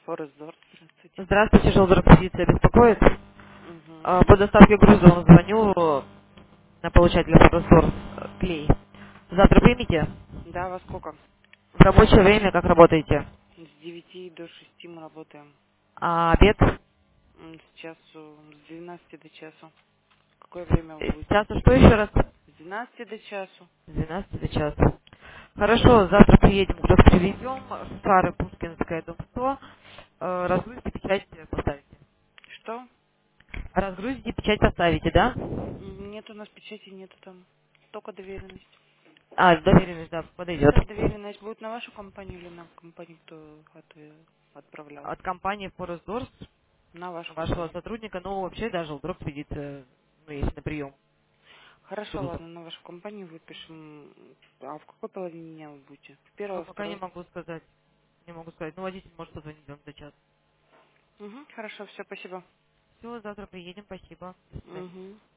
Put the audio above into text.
Форестдор, здравствуйте. Здравствуйте, жилдорпозиция беспокоит. Угу. По доставке груза вам звоню на получателя Форестдор клей. Завтра примите? Да, во сколько? В рабочее время как работаете? С 9 до 6 мы работаем. А обед? С часу, с 12 до часу. Какое время вы будете? Сейчас что еще раз? С 12 до часу. С 12 до часа. Хорошо, завтра приедем, груз привезем. Шары Пушкинская, дом 100. Разгрузите, печать поставите. Что? Разгрузите, печать поставите, да? Нет, у нас печати нету там. Только доверенность. А, доверенность, да, подойдет. Да, доверенность будет на вашу компанию или на компанию, кто отправлял? От компании Форестдор, На вашу вашего компанию. сотрудника, но вообще даже Жилдроп сидит, ну, если на прием Хорошо, будут. ладно, на вашу компанию выпишем. А в какой половине дня вы будете? В Ну, первой, пока не второй? могу сказать. Не могу сказать. Ну, водитель может позвонить вам за час. Угу, хорошо, все, спасибо. Все, завтра приедем. Спасибо. До свидания. Угу.